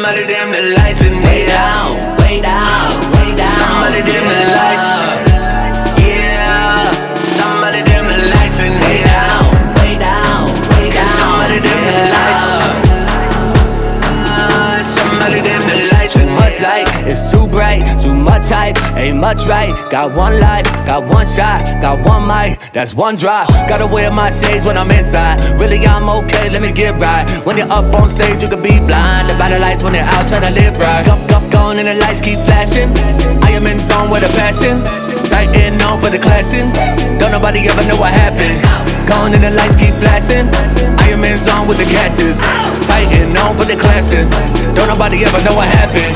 Somebody dim the lights and way down, way down, way down. Somebody dim the lights. Yeah. Somebody dim the lights and way down, way down, way down. Somebody dim the lights. Somebody dim the lights. Too much light, it's too bright. Too much hype, ain't much right. Got one life, got one shot, got one mic, that's one drop. Gotta wear my shades when I'm inside. Really, I'm okay, let me get right. When you're up on stage, you can be blind. By the lights when they're out, try to live right. Up, gone and the lights keep flashing. I am in zone with a passion. Tighten on for the clashing. Don't nobody ever know what happened. Gone and the lights keep flashing. I am in zone with the catches. Tighten on for the clashing. Don't nobody ever know what happened.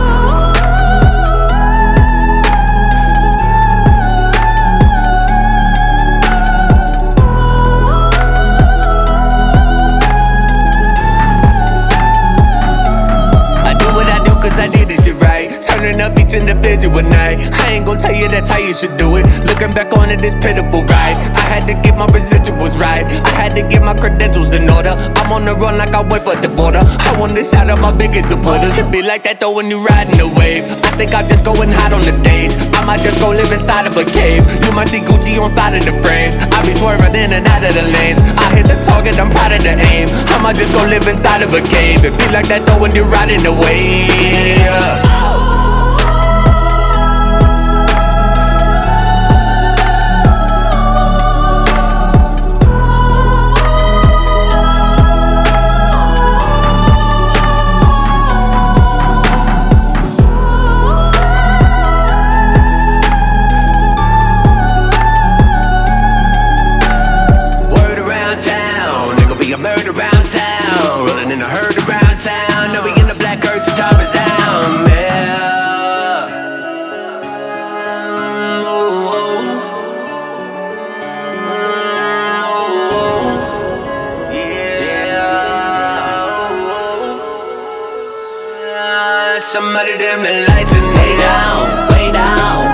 I did this shit right, turning up each individual night. I ain't gon' tell you that's how you should do it. Looking back on it, this pitiful ride. I had to get my residuals right, I had to get my credentials in order. I'm on the run like I wait for the border. I want to shout out my biggest supporters. It be like that though when you riding the wave. I think I'm just going hot on the stage. I might just go live inside of a cave. You might see Gucci on side of the frames. I be swerving in and out of the lanes. I hit the target, I'm proud of the aim. I might just go live inside of a cave. It be like that though when you riding the wave. Word around town, there gon' be a murder around town. Rolling in a herd around town. Know we in the black curse and top is down. Somebody dim the lights and way down, way down.